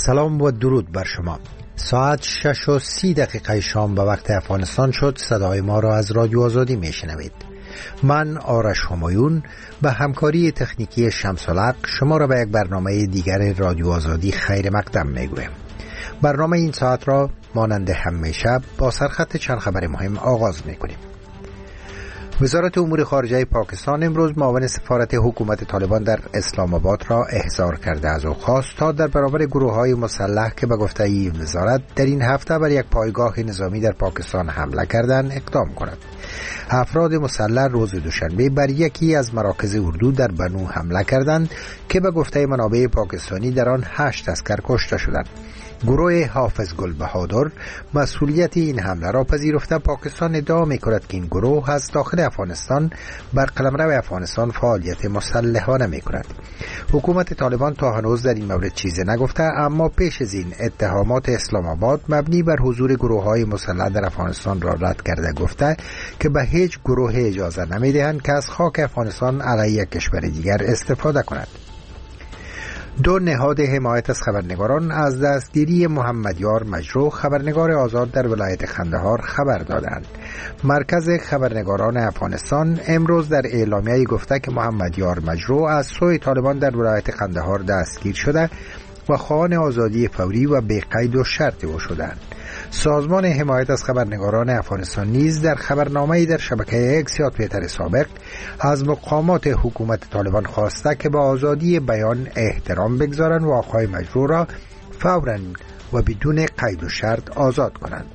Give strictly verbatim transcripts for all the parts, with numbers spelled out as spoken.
سلام و درود بر شما. ساعت شش و سی دقیقه شام به وقت افغانستان شد. صدای ما را از رادیو آزادی میشنوید. من آرش همایون به همکاری تکنیکی شمس‌الحق شما را به یک برنامه دیگر رادیو آزادی خیر مقدم میگویم. برنامه این ساعت را مانند همیشه با سرخط چند خبر مهم آغاز میکنیم. وزارت امور خارجه پاکستان امروز معاون سفارت حکومت طالبان در اسلام آباد را احضار کرده از او خواست تا در برابر گروه‌های مسلح که به گفته این وزارت در این هفته بر یک پایگاه نظامی در پاکستان حمله کردند اقدام کند. افراد مسلح روز دوشنبه بر یکی از مراکز اردو در بنو حمله کردند که به گفته منابع پاکستانی در آن هشت عسکر کشته شدند. گروه حافظ گل بهادر مسئولیت این حمله را پذیرفته پاکستان ادعا می‌کند که این گروه از داخل افغانستان بر قلمرو افغانستان فعالیت مسلحانه می‌کند. حکومت طالبان تا هنوز در این مورد چیزی نگفته، اما پیش از این اتهامات اسلام آباد مبنی بر حضور گروه‌های مسلح در افغانستان را رد کرده گفته که به هیچ گروه اجازه نمی‌دهند که از خاک افغانستان علیه کشور دیگر استفاده کند. دو نهاد حمایت از خبرنگاران از دستگیری محمد یار مجروح خبرنگار آزاد در ولایت قندهار خبر دادند. مرکز خبرنگاران افغانستان امروز در اعلامیه‌ای گفته که محمد یار مجروح از سوی طالبان در ولایت قندهار دستگیر شده و خواهان آزادی فوری و بی قید و شرط او شدند. سازمان حمایت از خبرنگاران افغانستان نیز در خبرنامه‌ای در شبکه اکس یا توییتر سابق از مقامات حکومت طالبان خواسته که به آزادی بیان احترام بگذارند و آقای مجروح را فوراً و بدون قید و شرط آزاد کنند.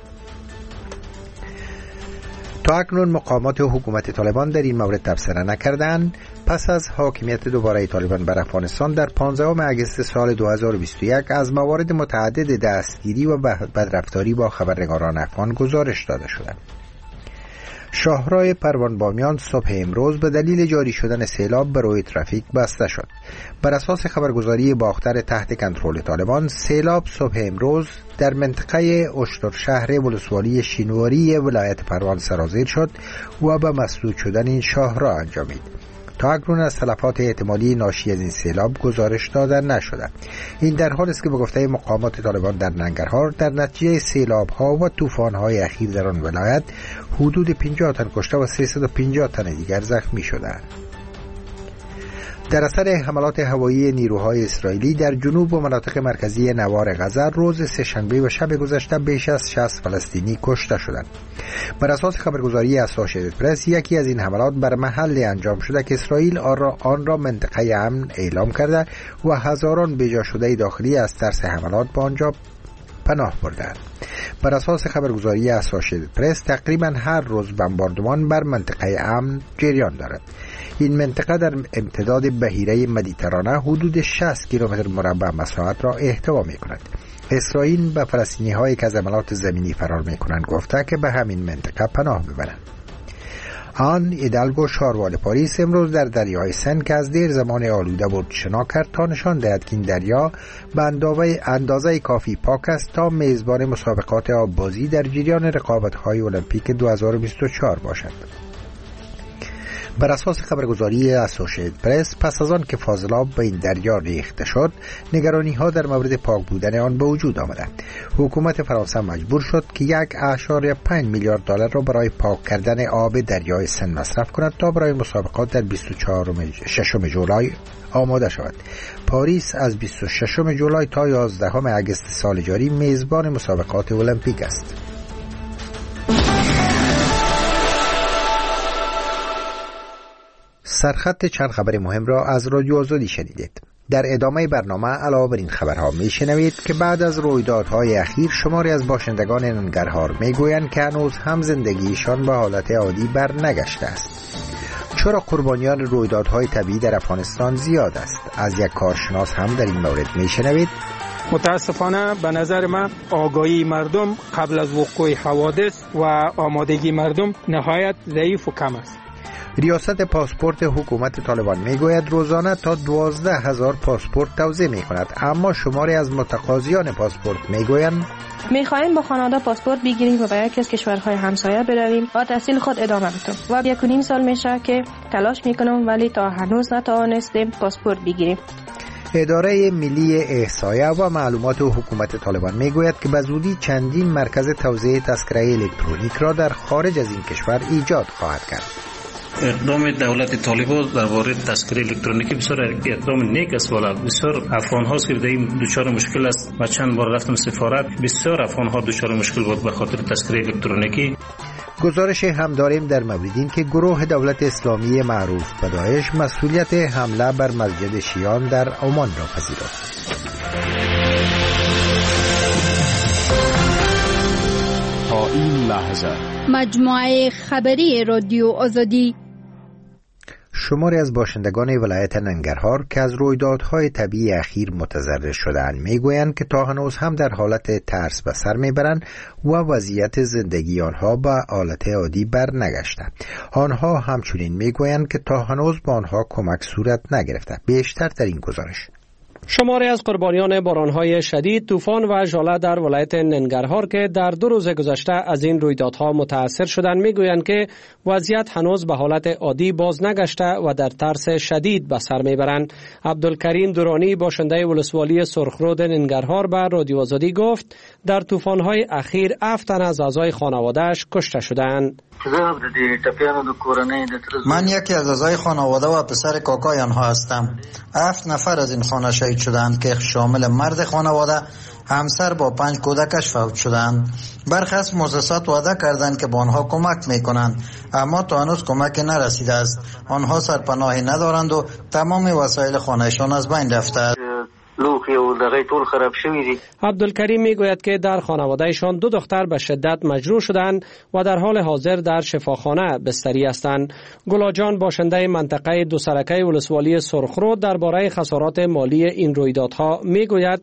تا اکنون مقامات حکومت طالبان در این مورد تبصره نکردند. پس از حاکمیت دوباره طالبان بر افغانستان در پانزدهم اگست سال دو هزار و بیست و یک از موارد متعدد دستگیری و بدرفتاری با خبرنگاران افغان گزارش داده شده. شاهراه پروان بامیان صبح امروز به دلیل جاری شدن سیلاب به روی ترافیک بسته شد. بر اساس خبرگزاری باختر تحت کنترل طالبان، سیلاب صبح امروز در منطقه اشتر شهر ولسوالی شینواری ولایت پروان سرازیر شد و به مسدود شدن این شاهراه انجامید. تا اکنون از تلفات احتمالی ناشی از این سیلاب گزارش داده نشده. این در حالی است که به گفته مقامات طالبان در ننگرهار در نتیجه سیلاب ها و طوفان های اخیر در آن ولایت حدود پنجاه تن کشته و سیصد و پنجاه تن دیگر زخمی شدند. در اثر حملات هوایی نیروهای اسرائیلی در جنوب و مناطق مرکزی نوار غزه روز سه‌شنبه و شب گذشته بیش از شصت فلسطینی کشته شدند. بر اساس خبرگزاری اسوشیتد پرس، یکی از این حملات بر محلی انجام شده که اسرائیل آن را, آن را منطقه امن اعلام کرده و هزاران بیجا شده داخلی از ترس حملات به آنجا پناه بردند. بر اساس خبرگزاری اسوشیتد پرس، تقریبا هر روز بمباردمان بر منطقه امن جریان دارد. این منطقه در امتداد بحیره مدیترانه حدود شصت کیلومتر مربع مساحت را احتوا می کند. اسرائیل به فلسطینی هایی که از حملات زمینی فرار می کنند گفته که به همین منطقه پناه ببرند. آن ایدالگو شاروال پاریس امروز در دریای سن که از دیر زمان آلوده بود شنا کرد تا نشان دهد که این دریا به اندازه اندازه کافی پاک است تا میزبان مسابقات آببازی در جریان رقابت‌های المپیک دو هزار و بیست و چهار باشد. بر اساس خبرگزاری اسوشیتد پرس، پس از آن که فاضلاب به این دریا ریخته شد، نگرانی ها در مورد پاک بودن آن به وجود آمده. حکومت فرانسه مجبور شد که یک اشاره پنج میلیارد دلار را برای پاک کردن آب دریای سن مصرف کند تا برای مسابقات در بیست و ششم ژولای آماده شود. پاریس از بیست و ششم ژولای تا یازدهم اگست سال جاری میزبان مسابقات المپیک است. سرخط چند خبر مهم را از رادیو آزادی شنیدید. در ادامه برنامه علاوه بر این خبرها میشنوید که بعد از رویدادهای اخیر شماری از باشندگان ننگرهار میگویند که هنوز هم زندگیشان به حالت عادی بر نگشته است. چرا قربانیان رویدادهای طبیعی در افغانستان زیاد است؟ از یک کارشناس هم در این مورد میشنوید. متاسفانه به نظر من آگاهی مردم قبل از وقوع حوادث و آمادگی مردم نهایت ضعیف و کم است. ریاست پاسپورت حکومت طالبان میگوید روزانه تا دوازده هزار پاسپورت توزیع می کند، اما شماری از متقاضیان پاسپورت میگویند میخواهیم با کانادا پاسپورت بگیریم و به یکی از کشورهای همسایه برویم و تحصیل خود ادامه بدیم و یک و نیم سال میشه که تلاش میکنم ولی تا هنوز نتوانستیم پاسپورت بگیریم. اداره ملی احصایه و معلومات حکومت طالبان میگوید که به زودی چندین مرکز توزیع تذکره الکترونیک را در خارج از این کشور ایجاد خواهد کرد. اقدام دولت طالبان درباره تذکره الکترونیکی بسیار اقدام نیک است، والا بسیار افغان هاست که در این دچار مشکل است و چند بار رفتم سفارت، بسیار افغان ها دچار مشکل بود به خاطر تذکره الکترونیکی. گزارش هم داریم در مورد این که گروه دولت اسلامی معروف به داعش مسئولیت حمله بر مسجد شیعان در عمان را پذیرفت. تا این لحظه مجموعه خبری رادیو آزادی. شماری از باشندگان ولایت ننگرهار که از رویدادهای طبیعی اخیر متضرر شده‌اند میگویند که تا هنوز هم در حالت ترس به سر میبرند و وضعیت زندگی آنها به حالت عادی بر نگشته. آنها همچنین میگویند که تا هنوز با آنها کمک صورت نگرفته. بیشتر در این گزارش. شماری از قربانیان بارانهای شدید، طوفان و ژاله در ولایت ننگرهار که در دو روز گذشته از این رویدادها متاثر شدند میگویند که وضعیت هنوز به حالت عادی باز نگشته و در ترس شدید به سر میبرند. عبدالکریم دورانی باشنده ولسوالی سرخرود ننگرهار به رادیو آزادی گفت در طوفان‌های اخیر هفت تن از اعضای خانواده‌اش کشته شدند. من یکی از اعضای خانواده و پسر کاکای آنها هستم. هفت نفر از این خانه شهید شدند که شامل مرد خانواده، همسر با پنج کودکش فوت شدند. برخی از مؤسسات وعده کردند که با آنها کمک میکنند، اما تا هنوز کمک نرسیده است. آنها سرپناهی ندارند و تمام وسایل خانهشان از بین رفته است. لوخی و دغه ټول خراب شوی دي. عبدالکریم میگوید که در خانوادهشان دو دختر به شدت مجروح شدند و در حال حاضر در شفاخانه بستری هستند. گلاجان باشنده منطقه دو سرکه ولسوالی سرخرود درباره خسارات مالی این رویدادها میگوید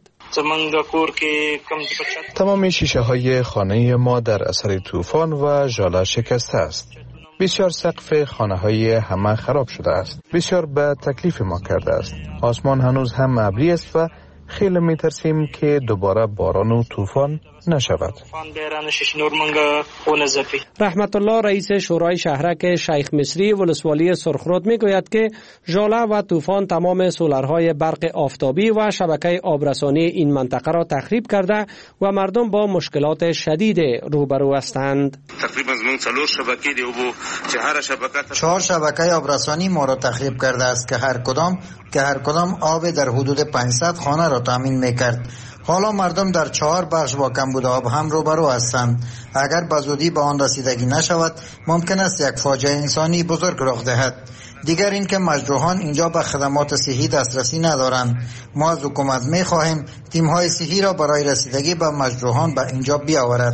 تمام شیشه های خانه ما در اثر طوفان و ژاله شکسته است. بسیار سقف خانه های همه خراب شده است. بسیار به تکلیف ما کرده است. آسمان هنوز هم ابری است و خیلی می ترسیم که دوباره باران و طوفان نشود. رحمت الله رئیس شورای شهرک شیخ مصری ولسوالی سرخرود می گوید که ژاله و طوفان تمام سولرهای برق آفتابی و شبکه آبرسانی این منطقه را تخریب کرده و مردم با مشکلات شدید روبرو هستند. تقریبا چهار شبکه آبرسانی ما را تخریب کرده است که هر کدام که هر کدام آب در حدود پانصد خانه را تامین میکرد. حالا مردم در چهار بخش با کمبود آب هم روبرو هستند. اگر به زودی به آن رسیدگی نشود ممکن است یک فاجعه انسانی بزرگ رخ دهد. دیگر این که مجروحان اینجا به خدمات صحی دسترسی ندارند. ما از حکومت می خواهیم تیم های صحی را برای رسیدگی به مجروحان به اینجا بیاورد.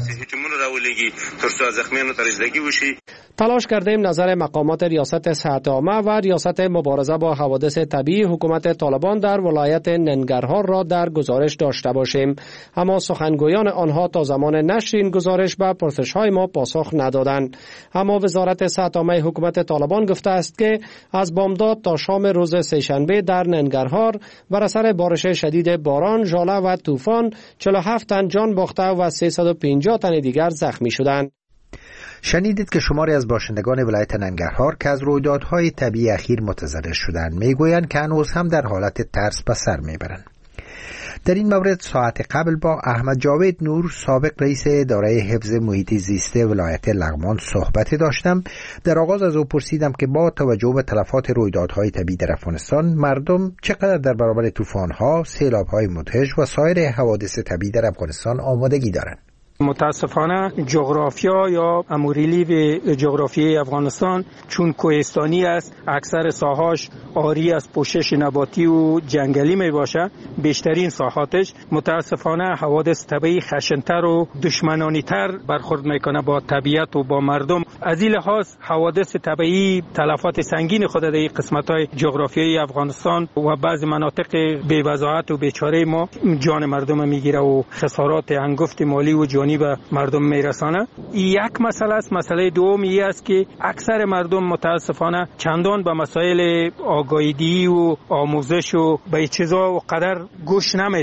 تلاش کردیم نظر مقامات ریاست صحت عامه و ریاست مبارزه با حوادث طبیعی حکومت طالبان در ولایت ننگرهار را در گزارش داشته باشیم، اما سخنگویان آنها تا زمان نشر این گزارش به پرسش‌های ما پاسخ ندادند. اما وزارت صحت عامه حکومت طالبان گفته است که از بامداد تا شام روز سه‌شنبه در ننگرهار بر اثر بارش شدید باران، ژاله و طوفان چهل و هفت تن جان باخته و سیصد و پنجاه تن دیگر زخمی شدند. شنیدید که شماری از باشندگان ولایت ننگرهار که از رویدادهای طبیعی اخیر متضرر شدند میگویند که هنوز هم در حالت ترس به سر میبرند. در این مورد ساعت قبل با احمد جاوید نور سابق رئیس اداره حفظ محیط زیست ولایت لغمان صحبت داشتم. در آغاز از او پرسیدم که با توجه به تلفات رویدادهای طبیعی در افغانستان مردم چقدر در برابر طوفان‌ها، سیلاب‌های مدهش و سایر حوادث طبیعی در افغانستان آمادگی دارند. متاسفانه جغرافیا یا اموریلی به جغرافیای افغانستان چون کوهستانی است، اکثر ساحاش آری از پوشش نباتی و جنگلی می باشه. بیشترین ساحاتش متاسفانه حوادث طبیعی خشنتر و دشمنانی تر برخورد میکنه با طبیعت و با مردم. از این لحاظ حوادث طبیعی تلفات سنگین خود در قسمت‌های جغرافیایی افغانستان و بعضی مناطق بی‌وضاحت و بیچاره ما جان مردم میگیره و خسارات هنگفت مالی و جانی به مردم میرسانه. یک مسئله است. مسئله دوم این است که اکثر مردم متاسفانه چندان به مسائل آگاهی و آموزش و به چیزا و قدر گوش نمیتن.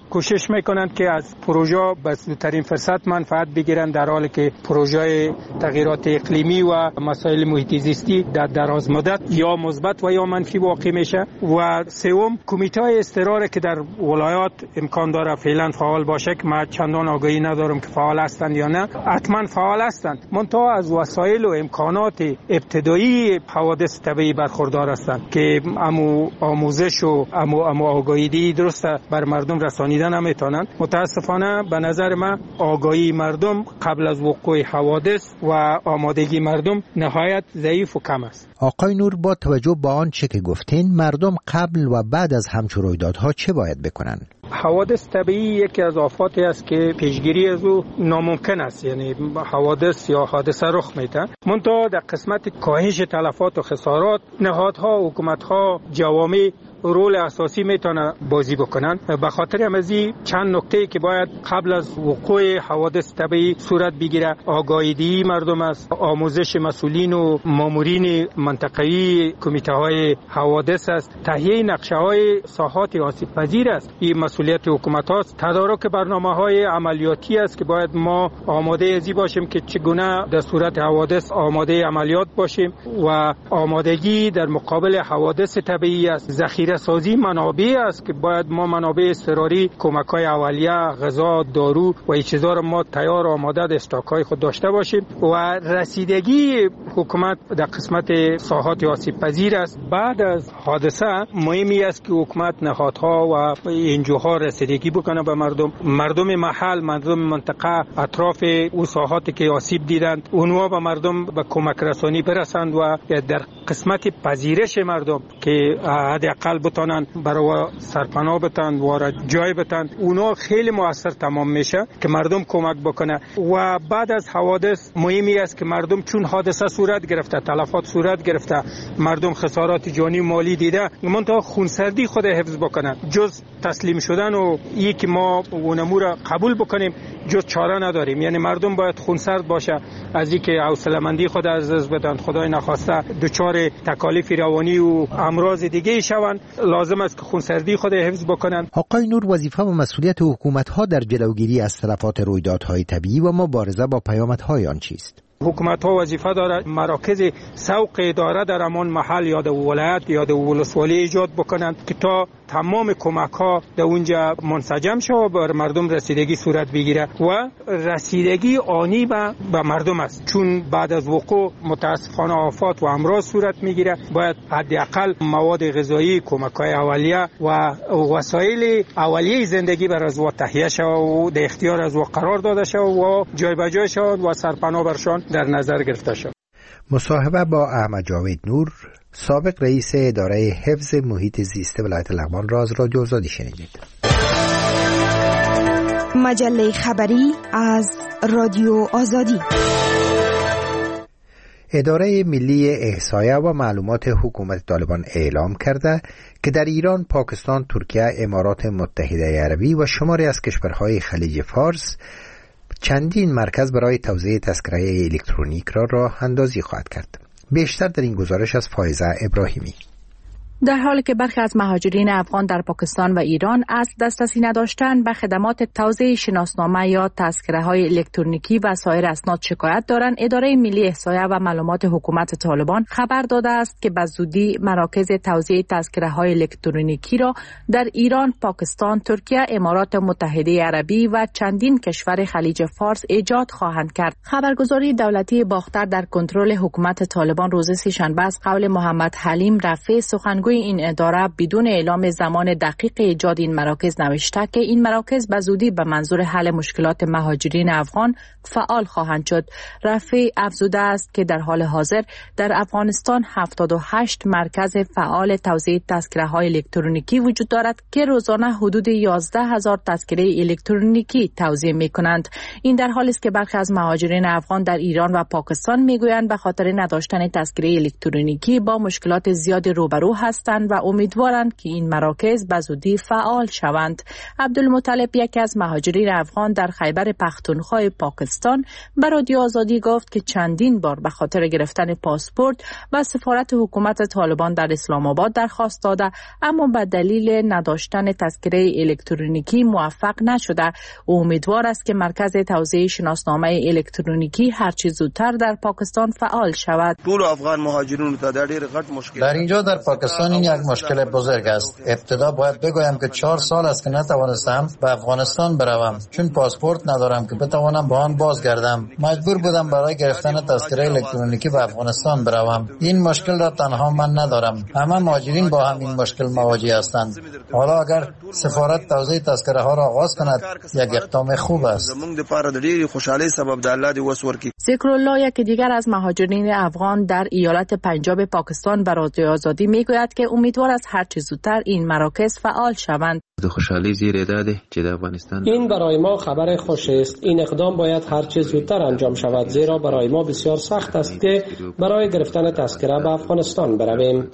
کوشش میکنند که از پروژه به زودترین فرصت منفعت بگیرند، در حالی که پروژه تغییرات اقلیمی و مسائل محیط زیستی در دراز مدت یا مثبت و یا منفی واقع میشه. و سوم کمیته های اضطراری که در ولایات امکان داره فعلا فعال باشه که ما چندان آگاهی ندارم که فعال هستند یا نه، حتما فعال هستند، منتها از وسایل و امکانات ابتدایی حوادث طبیعی برخوردار هستند که امو آموزش و امو امو آگاهی درست بر مردم رسانیدن نمیتونند. متاسفانه به نظر من آگاهی مردم قبل از وقوع حوادث و آمادگی مردم نهایت ضعیف و کم است. آقای نور، با توجه به آنچه که گفتین، مردم قبل و بعد از همچون رویدادها چه باید بکنن؟ حوادث طبیعی یکی از آفاتی است که پیشگیری از او ناممکن است، یعنی حوادث یا حادثه رخ میده. منتها در قسمت کاهش تلفات و خسارات نهادها، حکومتها، جوامع رول اساسی میتونه بازی بکنن. به خاطر همزی چند نکته که باید قبل از وقوع حوادث طبیعی صورت بگیره: آگاهی مردم است، آموزش مسئولین و مامورین منطقه‌ای کمیته های حوادث است، تهیه نقشه های ساحات آسیب پذیر است، این مسئولیت حکومت است. تدارک برنامه های عملیاتی است که باید ما آماده ازی باشیم که چگونه در صورت حوادث آماده عملیات باشیم و آمادگی در مقابل حوادث طبیعی است. ذخیره سازی منابع است که باید ما منابع اضطراری، کمک‌های اولیه، غذا، دارو و این چیزا رو ما تیار آماده در استاک‌های خود داشته باشیم. و رسیدگی حکومت در قسمت ساحات آسیب پذیر است. بعد از حادثه مهمی است که حکومت نهادها و انجوها رسیدگی بکنه به مردم، مردم محل، مردم منطقه اطراف او ساحاتی که آسیب دیدند، اونها به مردم به کمک رسانی برسند و در قسمت پذیرش مردم که حداقل بتونن برای سرپناه بتن و جای بتن، اونا خیلی موثر تمام میشه که مردم کمک بکنه. و بعد از حوادث مهمی است که مردم چون حادثه صورت گرفته، تلفات صورت گرفته، مردم خسارات جانی مالی دیده، منتها خونسردی خود حفظ بکنن. جز تسلیم شدن و یکی ما اونمو را قبول بکنیم جز چاره نداریم. یعنی مردم باید خونسرد باشه از اینکه حوصله‌مندی خود از دست بدن، خدای نخواسته دچار تکالیف روانی و امراض دیگه شوند. لازم است که خونسردی خود حفظ بکنن. آقای نور، وظیفه و مسئولیت حکومت‌ها در جلوگیری از تلفات رویدادهای طبیعی و مبارزه با پیامدهای آن چیست؟ حکومت ها وظیفه داره مراکز سوق اداره در امان محل یا در ولایت یا در ولسوالی ایجاد بکنند که تا تمام کمک ها در اونجا منسجم شود و بر مردم رسیدگی صورت بگیره. و رسیدگی آنی به به مردم است، چون بعد از وقوع متاسفانه آفات و امراض صورت میگیره. باید حداقل مواد غذایی، کمک های اولیه و وسایل اولیه زندگی بر از تهیه شود و در اختیار از قرار داده شود و جای به جای شود و سرپناه برشان در نظر گرفته شد. مصاحبه با احمد جاوید نور، سابق رئیس اداره حفظ محیط زیست ولایت لغمان را از رادیو آزادی شنیدید. مجله خبری از رادیو آزادی. اداره ملی احصایه و معلومات حکومت طالبان اعلام کرده که در ایران، پاکستان، ترکیه، امارات متحده عربی و شماری از کشورهای خلیج فارس چندین مرکز برای توزیع تذکره الکترونیک را راه اندازی خواهد کرد. بیشتر در این گزارش از فائزه ابراهیمی. در حالی که برخی از مهاجرین افغان در پاکستان و ایران از دسترسی نداشتن به خدمات توزیع شناسنامه یا تذکره‌های الکترونیکی و سایر اسناد شکایت دارند، اداره ملی احصایه و معلومات حکومت طالبان خبر داده است که به زودی مراکز توزیع تذکره‌های الکترونیکی را در ایران، پاکستان، ترکیه، امارات متحده عربی و چندین کشور خلیج فارس ایجاد خواهند کرد. خبرگزاری دولتی باختر در کنترل حکومت طالبان روز سه‌شنبه از قول محمد حلیم رفیع، سخنگوی این اداره، بدون اعلام زمان دقیق ایجاد این مراکز نوشته که این مراکز به زودی به منظور حل مشکلات مهاجرین افغان فعال خواهند شد. رفیع افزوده است که در حال حاضر در افغانستان هفتاد و هشت مرکز فعال توزیع تذکره‌های الکترونیکی وجود دارد که روزانه حدود یازده هزار تذکره الکترونیکی توزیع می‌کنند. این در حالی است که برخی از مهاجرین افغان در ایران و پاکستان می‌گویند به خاطر نداشتن تذکره الکترونیکی با مشکلات زیادی روبرو هستند هستند و امیدوارند که این مراکز به زودی فعال شوند. عبدالمطلب، یکی از مهاجرین افغان در خیبر پختونخوا پاکستان، به رادیو آزادی گفت که چندین بار به خاطر گرفتن پاسپورت و سفارت حکومت طالبان در اسلام آباد درخواست داده، اما به دلیل نداشتن تذکره الکترونیکی موفق نشده. او امیدوار است که مرکز توزیع شناسنامه الکترونیکی هرچه زودتر در پاکستان فعال شود. طول افغان مهاجرون تا در غټ مشکل در اینجا در پاکستان این یک مشکل بزرگ است. ابتدا باید بگویم که چهار سال است که نتوانستم به افغانستان بروم چون پاسپورت ندارم که بتوانم به آن بازگردم. مجبور بودم برای گرفتن تذکره الکترونیکی به افغانستان بروم. این مشکل را تنها من ندارم، همه مهاجرین با همین مشکل مواجه هستند. حالا اگر سفارت توزیع تذکره ها را آغاز کند یک اقدام خوب است. ذکرالله، یکی دیگر از مهاجرین افغان در ایالت پنجاب پاکستان، به رادیو آزادی میگوید که امیدوار است هر چه زودتر این مراکز فعال شوند. خوشحالی زیر داده چې د افغانستان این برای ما خبر خوش است. این اقدام باید هر چه زودتر انجام شود، زیرا برای ما بسیار سخت است که برای گرفتن تذکره به افغانستان برویم.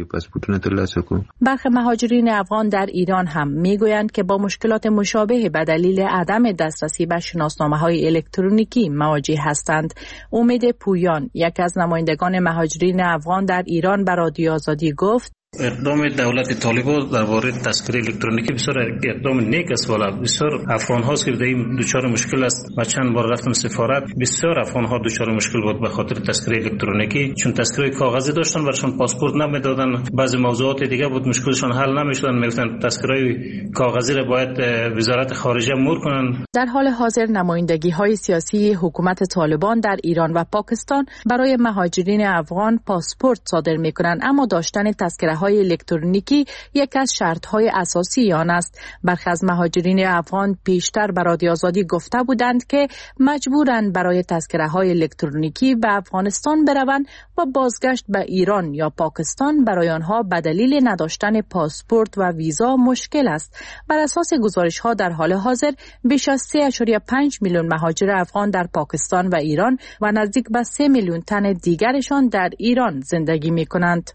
برخی مهاجرین افغان در ایران هم میگویند که با مشکلات مشابه به دلیل عدم دسترسی به شناسنامه‌های الکترونیکی مواجه هستند. امید پویان، یک از نمایندگان مهاجرین افغان در ایران، به رادیو آزادی گفت اقدام دولت طالبان درباره تذکره الکترونیکی بسیار اقدام نیک است. والا بسیار افغان هاست که داریم دچار مشکل است و چند بار رفتم سفارت، بسیار افغان ها دچار مشکل بود به خاطر تذکره الکترونیکی، چون تذکره کاغذی داشتن برشون پاسپورت نمیدادن. بعضی موضوعات دیگه بود مشکلشون حل نمیشدن، میگفتن تذکره کاغذی را باید وزارت خارجه مور کنن. در حال حاضر نمایندگی های سیاسی حکومت طالبان در ایران و پاکستان برای مهاجرین افغان پاسپورت صادر میکنند، اما داشتن تذکره های الکترونیکی یک از شرط‌های اساسی آن است. برخی از مهاجرین افغان پیشتر به رادیو آزادی گفته بودند که مجبورند برای تذکره‌های الکترونیکی به افغانستان بروند و بازگشت به ایران یا پاکستان برای آنها به دلیل نداشتن پاسپورت و ویزا مشکل است. بر اساس گزارش‌ها در حال حاضر بیش از سه ممیز پنج میلیون مهاجر افغان در پاکستان و ایران و نزدیک به سه میلیون تن دیگرشان در ایران زندگی می‌کنند.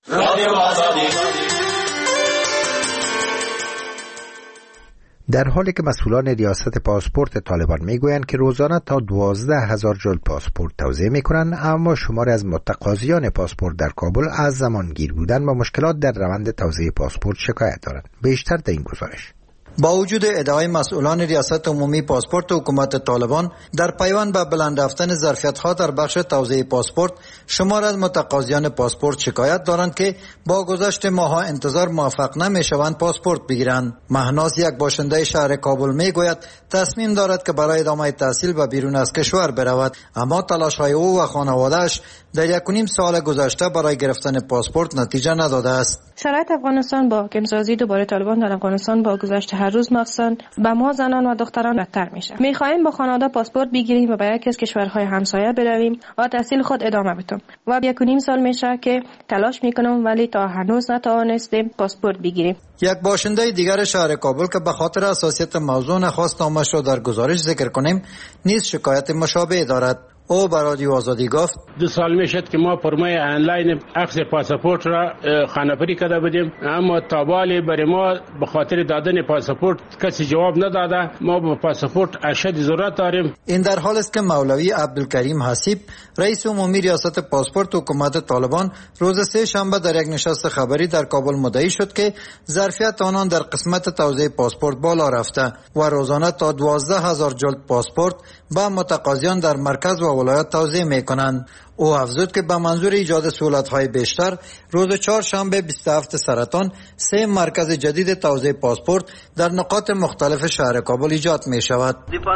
در حالی که مسئولان ریاست پاسپورت طالبان میگویند که روزانه تا دوازده هزار جلد پاسپورت توزیع میکنند، اما شماری از متقاضیان پاسپورت در کابل از زمان گیر بودن و مشکلات در روند توزیع پاسپورت شکایت دارند. بیشتر در این گزارش. با وجود ادعای مسئولان ریاست عمومی پاسپورت حکومت طالبان در پیوند به بلند رفتن ظرفیت‌ها در بخش توزیع پاسپورت، شمار از متقاضیان پاسپورت شکایت دارند که با گذشت ماه‌ها انتظار موفق نمی‌شوند پاسپورت بگیرند. مهناز، یک باشنده شهر کابل، میگوید تصمیم دارد که برای ادامه تحصیل به بیرون از کشور برود، اما تلاش‌های او و خانواده‌اش در یک و نیم سال گذشته برای گرفتن پاسپورت نتیجه نداده است. شرایط افغانستان با حاکم‌سازی دوباره طالبان در افغانستان با گذشت هر روز مخصوصاً به ما زنان و دختران بدتر میشه. میخواهیم با خانواده پاسپورت بگیریم و به یکی از کشورهای همسایه برویم و تحصیل خود ادامه بدیم. و یک و نیم سال میشه که تلاش میکنم ولی تا هنوز نتوانستیم پاسپورت بگیریم. یک باشنده دیگر شهر کابل که به خاطر حساسیت موضوع نخواست نامش را در گزارش ذکر کنیم، نیز شکایت مشابه دارد. او به رادیو آزادی گفت دو سال میشد که ما پرمای آنلاین عکس پاسپورت را خانه‌پری کرده بودیم، اما تا بالی برای ما به خاطر دادن پاسپورت کسی جواب نداده. ما به پاسپورت اشد ضرورت داریم. این در حال است که مولوی عبدالکریم حسیب، رئیس عمومی ریاست پاسپورت حکومت طالبان، روز سه شنبه در یک نشست خبری در کابل مدعی شد که ظرفیت آنان در قسمت توزیع پاسپورت بالا رفته و روزانه تا دوازده هزار جلد پاسپورت به متقاضیان در مرکز و ولایت توزیع میکنند. او افزود که به منظور ایجاد سهولت‌های بیشتر، روز چهارشنبه بیست و هفتم سرطان سه مرکز جدید توزیع پاسپورت در نقاط مختلف شهر کابل ایجاد می شود.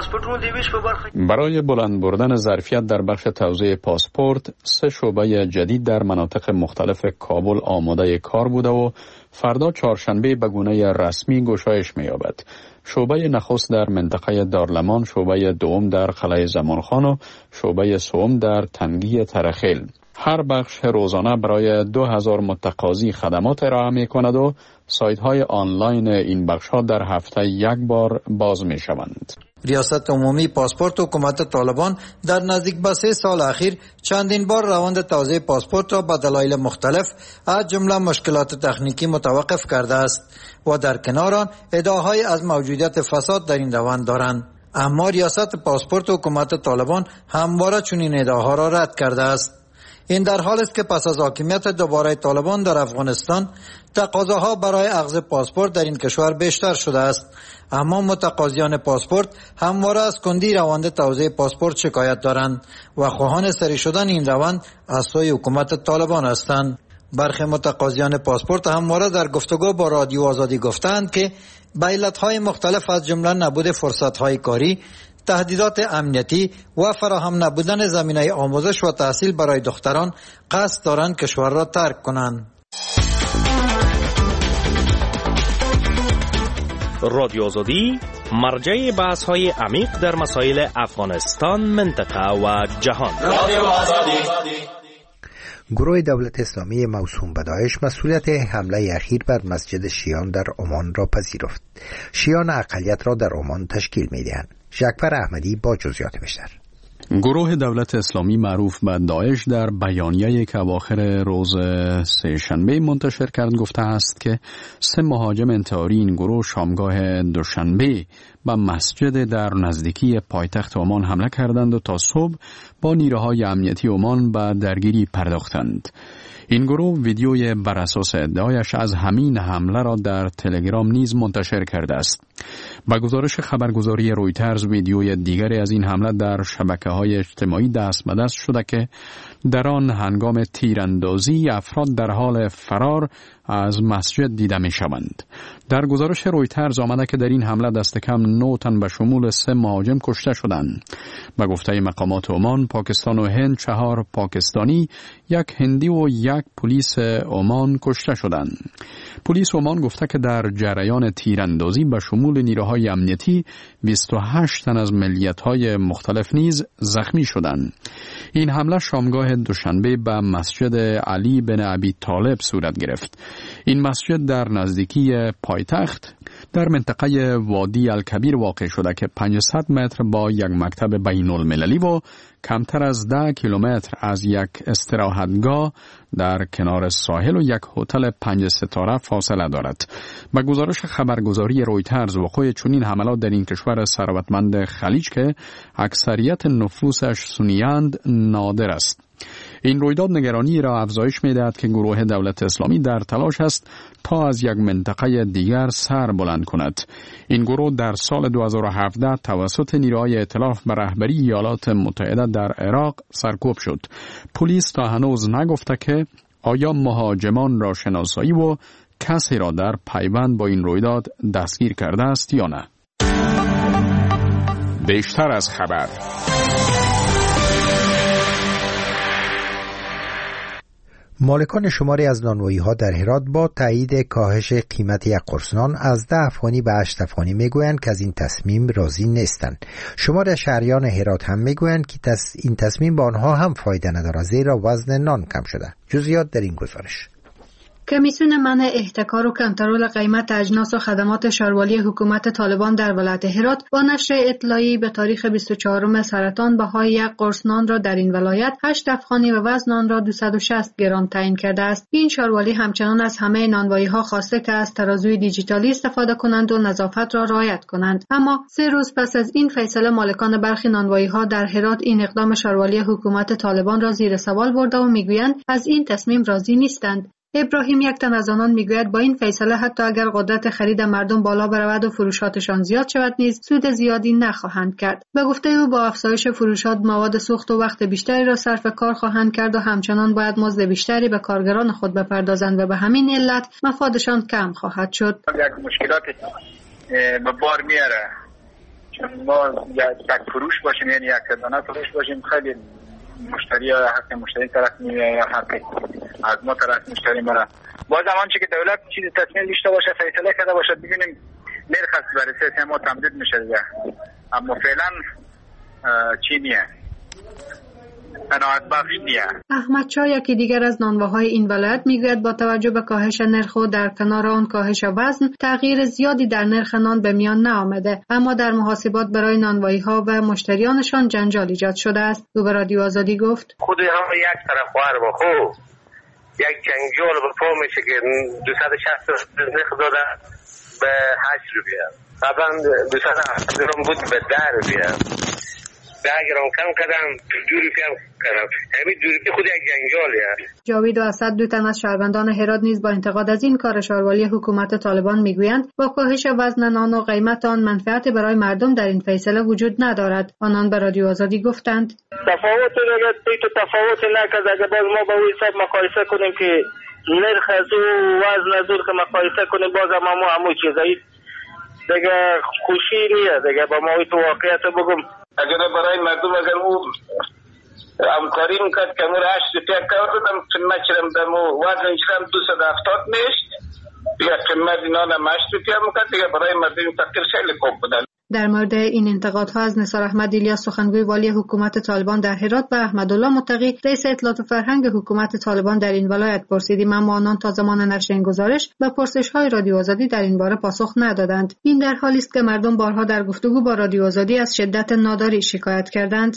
برای بلند بردن ظرفیت در بخش توزیع پاسپورت، سه شعبه جدید در مناطق مختلف کابل آماده کار بوده و فردا چهارشنبه به گونه رسمی گشایش می یابد. شعبه نخست در منطقه دارلمان، شعبه دوم در قلعه زمانخان و شعبه سوم در تنگی ترخیل. هر بخش روزانه برای دو هزار متقاضی خدمات ارائه می کند و سایت های آنلاین این بخش ها در هفته یک بار باز می شوند. ریاست عمومی پاسپورت حکومت طالبان در نزدیک به سه سال اخیر چندین بار روند توزیع پاسپورت را به دلایل مختلف از جمله مشکلات تکنیکی متوقف کرده است و در کنار آن ادعاهای از موجودیت فساد در این روند دارند. اما ریاست پاسپورت حکومت طالبان همواره چنین ادعاها را رد کرده است. این در حال است که پس از حاکمیت دوباره طالبان در افغانستان تقاضاها برای اخذ پاسپورت در این کشور بیشتر شده است، اما متقاضیان پاسپورت همواره از کندی روند توزیع پاسپورت شکایت دارند و خواهان سری شدن این روند از سوی حکومت طالبان هستند. برخی متقاضیان پاسپورت همواره در گفتگو با رادیو آزادی گفتند که به علتهای مختلف از جمله نبود فرصتهای کاری، تهدیدات امنیتی و فراهم نبودن زمینه آموزش و تحصیل برای دختران قصد دارند کشور را ترک کنند. رادیو آزادی مرجع بحث های عمیق در مسائل افغانستان، منطقه و جهان. رادیو آزادی. گروه دولت اسلامی موسوم به داعش مسئولیت حمله اخیر بر مسجد شیعان در عمان را پذیرفت. شیعان اقلیت را در عمان تشکیل می‌دهند. جعفر احمدی با جزئیات بیشتر. گروه دولت اسلامی معروف به داعش در بیانیه‌ای که اواخر روز سه شنبه منتشر کرد گفته است که سه مهاجم انتحاری این گروه شامگاه دوشنبه به مسجد در نزدیکی پایتخت عمان حمله کردند و تا صبح با نیروهای امنیتی عمان به درگیری پرداختند. این گروه ویدیوی بر اساس ادعایش از همین حمله را در تلگرام نیز منتشر کرده است. با گزارش خبرگزاری رویترز ویدیوی دیگری از این حمله در شبکه‌های اجتماعی دست به دست شده که در آن هنگام تیراندازی افراد در حال فرار از مسجد دیده می شوند. در گزارش رویترز آمده که در این حمله دست کم نه تن به شمول سه مهاجم کشته شدند. به گفته مقامات عمان، پاکستان و هند چهار پاکستانی، یک هندی و یک پلیس عمان کشته شدند. پلیس عمان گفته که در جریان تیراندازی به شمول نیروهای امنیتی بیست و هشت تن از ملیت‌های مختلف نیز زخمی شدند. این حمله شامگاه دوشنبه به مسجد علی بن ابی طالب صورت گرفت. این مسجد در نزدیکی پایتخت در منطقه وادی الکبیر واقع شده که پانصد متر با یک مکتب بین المللی و کمتر از ده کیلومتر از یک استراحتگاه در کنار ساحل و یک هتل پنج ستاره فاصله دارد. به گزارش خبرگزاری رویترز، وقوع چنین حملات در این کشور ثروتمند خلیج که اکثریت نفوسش سنی‌اند نادر است. این رویداد نگرانی را افزایش می‌دهد که گروه دولت اسلامی در تلاش است تا از یک منطقه دیگر سر بلند کند. این گروه در سال دو هزار و هفده توسط نیروهای ائتلاف به رهبری ایالات متحده در عراق سرکوب شد. پلیس تا هنوز نگفته که آیا مهاجمان را شناسایی و کسی را در پیوند با این رویداد دستگیر کرده است یا نه. بیشتر از خبر. مالکان شماری از نانوایی‌ها در هرات با تایید کاهش قیمت یک قرص نان از ده افغانی به هشت افغانی میگویند که از این تصمیم راضی نیستند. شماری شهریان هرات هم میگویند که این تصمیم با آنها هم فایده ندارد زیرا وزن نان کم شده. جزئیات در این گزارش. کمیسیون منع احتکار و کنترل قیمت اجناس و خدمات شاروالی حکومت طالبان در ولایت هرات با نشر اطلاعی به تاریخ بیست و چهارم سرطان بهای یک قرص نان را در این ولایت هشت افغانی و وزن آن را دویست و شصت گرم تعیین کرده است. این شاروالی همچنان از همه نانوایی‌ها خواسته که از ترازوی دیجیتالی استفاده کنند و نظافت را رعایت کنند. اما سه روز پس از این فیصله مالکان برخی نانوایی‌ها در هرات این اقدام شاروالی حکومت طالبان را زیر سوال برده و میگویند از این تصمیم راضی نیستند. ابراهیم یک تن از آنان میگوید با این فیصله حتی اگر قدرت خرید مردم بالا برود و فروشاتشان زیاد شود نیز سود زیادی نخواهند کرد. به گفته او با افزایش فروشات مواد سوخت و وقت بیشتری را صرف کار خواهند کرد و همچنان باید مزد بیشتری به کارگران خود بپردازند و به همین علت مفادشان کم خواهد شد. یک مشکلات به بار میاره چون ما یک فروش باشیم یعنی یک دانه فروش باشیم خیلی مشتری حق مشتری طرف میره یا حق از ما طرف مشتری مره. با زمان چی که دولت چیز تصمیم داشته باشه فیصله کرده باشه ببینیم نرخ برای سیاست ما تمدید میشه دیگه. اما فعلا چی نیه قناعت بخش نیست. احمد شاه یکی دیگر از نانواهای این ولایت میگوید با توجه به کاهش نرخ و در کنار آن کاهش وزن، تغییر زیادی در نرخ نان به میان نیامده، اما در محاسبات برای نانوایی ها و مشتریانشان جنجال ایجاد شده است. او به رادیو آزادی گفت خود هم یک طرف خوار با خود یک جنجال به پا میشه که دویست و شصت نرخ داده به هشت روپیه، قبلا دویست و هفتاد گرم بود به ده روپیه، ده گرم کم کردم دو روپیه هم کردم. همین دو روپیه خود یک جنجالیه. جاوید و اسد دو تن از شهروندان هرات نیز با انتقاد از این کار شاروالی حکومت طالبان میگویند با کاهش وزن نان و قیمت آن منفعت برای مردم در این فیصله وجود ندارد. آنان به رادیو آزادی گفتند تفاوت دیگه تو تفاوت نکرد. اگه باز ما با این حساب مقایسه کنیم که نرخ از او وزن از او که مقایسه کنیم باز هم ما همون چیزایی دیگه خوشی نیست. دیگه با ما تو واقعیت بگم اگر برای مردم اگر او همکاری میکرد که امور هشت روپیه کردم قیمت چرم دمو وزن چرم دویست و هفتاد میشت دیگه قیمت نان هم هشت روپیه میکرد دیگه برای مردم تقدیر خیلی خوب بودن. در مورد این انتقادها از نثار احمد الیاس سخنگوی والی حکومت طالبان در هرات و احمدالله متقی رئیس اطلاعات و فرهنگ حکومت طالبان در این ولایت پرسیدیم، اما آنان تا زمان نشر این گزارش به پرسش‌های رادیو آزادی در این باره پاسخ ندادند. این در حالی است که مردم بارها در گفتگو با رادیو آزادی از شدت ناداری شکایت کردند.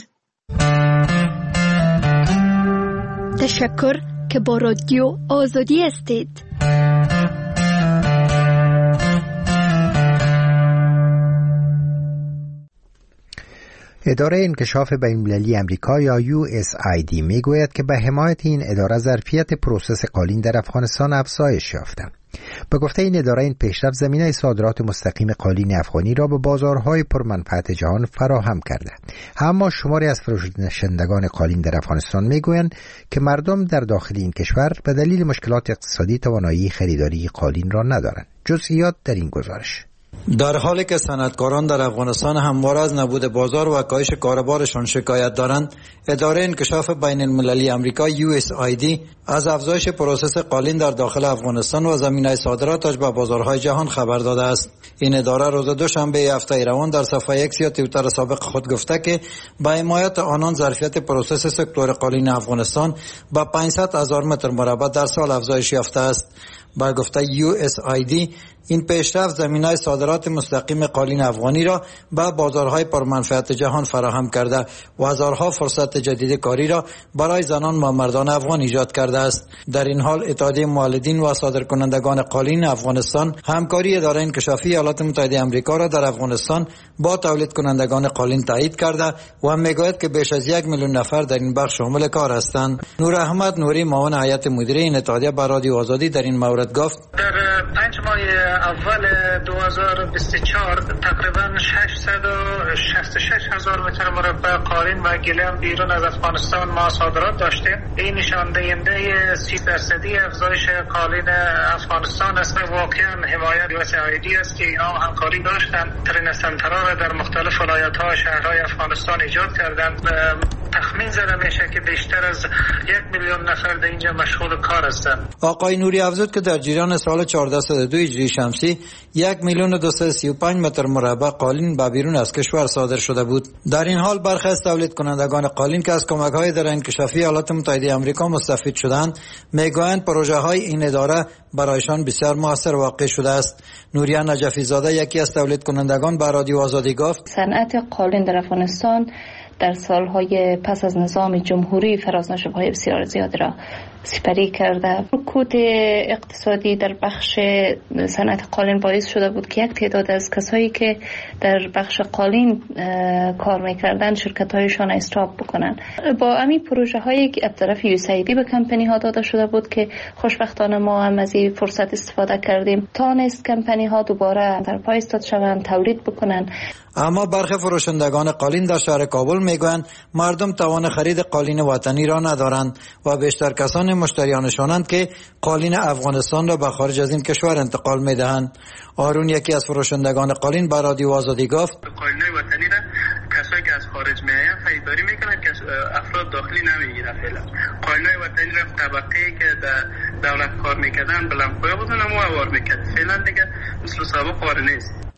تشکر که با رادیو آزادی هستید. اداره انکشاف بین‌المللی آمریکا یا یو اس آی دی میگوید که به حمایت این اداره ظرفیت پروسس قالین در افغانستان افزایش یافته. به گفته این اداره این پیشرفت زمینه صادرات مستقیم قالین افغانی را به بازارهای پرمنفعت جهان فراهم کرده. اما شماری از فروشندگان قالین در افغانستان میگویند که مردم در داخل این کشور به دلیل مشکلات اقتصادی توانایی خریداری قالین را ندارند. جزئیات در این گزارش. در حالی که صنعتکاران در افغانستان همواره از نبود بازار و کاهش کاربارشان شکایت دارند، اداره انکشاف بین المللی آمریکا یو اس آی دی از افزایش پروسس قالین در داخل افغانستان و زمینه صادراتش به بازارهای جهان خبر داده است. این اداره روز دوشنبه هفته روان در صفحه ایکس یا توییتر سابق خود گفته که با حمایت آنان ظرفیت پروسس سکتور قالین افغانستان با پانصد هزار متر مربع در سال افزایش یافته است. با گفته یو اس آی دی این پیشرفت زمینه صادرات مستقیم قالین افغانی را به بازارهای پرمنفعت جهان فراهم کرده و هزارها فرصت جدید کاری را برای زنان و مردان افغان ایجاد کرده است. در این حال اتحادیه مولدین و صادرکنندگان قالین افغانستان همکاری اداره انکشافی ایالات متحده آمریکا را در افغانستان با تولید کنندگان قالین تایید کرده و میگوید که بیش از یک میلیون نفر در این بخش شامل کار هستند. نور احمد نوری معاون هیئت مدیره این اتحادیه به رادیو آزادی در این مورد گفت در پنج ماه اول دو هزار و بیست و چهار تقریبا ششصد و شصت و شش هزار متر مربع قالین و گلم بیرون از افغانستان ما صادرات داشتیم. این نشان دهنده سی درصدی افزایش قالین افغانستان است. واقعا حمایت یو اس آی دی است که اینا همکاری داشتن. ترین سنترها را در مختلف ولایت‌ها و شهرهای افغانستان ایجاد کردند. تخمین زده میشه که بیشتر از یک میلیون نفر در اینجا مشغول کار هستند. آقای نوری افزود که در جریان سال چهارده صد و دو هجری شمسی یک میلیون و دویست و سی و پنج متر مربع قالین به بیرون از کشور صادر شده بود. در این حال برخی از تولید کنندگان قالین که از کمک‌های اداره انکشافی ایالات متحده آمریکا مستفید شدند میگویند پروژه‌های این اداره برایشان بسیار موثر واقع شده است. نوریا نجفی زاده یکی از تولید کنندگان به رادیو آزادی گفت صنعت قالین در افغانستان در سالهای پس از نظام جمهوری فرازنشوب‌های بسیار زیادی را سپری کرده. رکود اقتصادی در بخش صنعت قالین باعث شده بود که یک تعداد از کسایی که در بخش قالین کار میکردن شرکت‌هایشان استاپ بکنن. با همین پروژه هایی که از طرف یو اس آی دی به کمپانی ها داده شده بود که خوشبختانه ما هم از این فرصت استفاده کردیم، تانست کمپانی ها دوباره در پای ایستاد شوند، تولید بکنن. اما برخی فروشندگان قالین در شهر کابل میگویند مردم توان خرید قالین وطنی را ندارند و بیشتر کسان مشتریانشانند که قالین افغانستان را به خارج از این کشور انتقال میدهند. آرون یکی از فروشندگان قالین به رادیو آزادی گفت قالین وطنی را کسایی که از خارج میآیند خریداری میکنند که افراد داخلی نمیگیرند. فعلا قالین وطنی را طبقه‌ای که در دولت کار میکردن بلندپایه بودن اما اوار میکرد. فعلا دیگه مثل سابق کار نیست.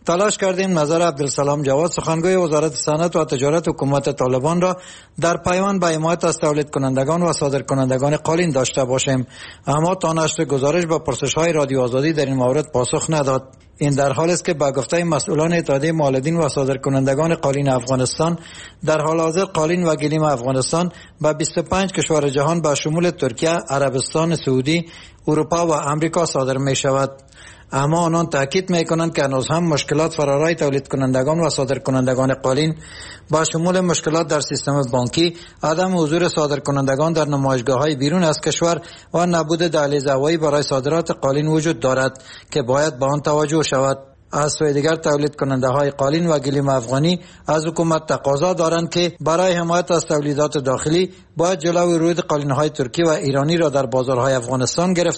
تلاش کردیم نظر عبدالسلام جواد سخنگوی وزارت صنعت و تجارت حکومت طالبان را در پیوند به حمایت از تولید کنندگان و صادر کنندگان قالین داشته باشیم، اما تا نشر گزارش به پرسش های رادیو آزادی در این مورد پاسخ نداد. این در حالی است که به گفته مسئولان اتحادیه مولدین و صادرکنندگان قالین افغانستان، در حال حاضر قالین و گلیم افغانستان به بیست و پنج کشور جهان به شمول ترکیه، عربستان سعودی، اروپا و امریکا صادر می شود. اما آنان تاکید می کنند که هنوز هم مشکلات فرارای تولید کنندگان و صادر کنندگان قالین با شمول مشکلات در سیستم بانکی، عدم حضور صادر کنندگان در نمایشگاه های بیرون از کشور و نبود دهلیز هوایی برای صادرات قالین وجود دارد که باید به آن توجه شود. از سوی دیگر تولید کننده های قالین و گلیم افغانی از حکومت تقاضا دارند که برای حمایت از تولیدات داخلی باید جلوی ورود قالین های ترکی و ایرانی را در بازارهای افغانستان گرفته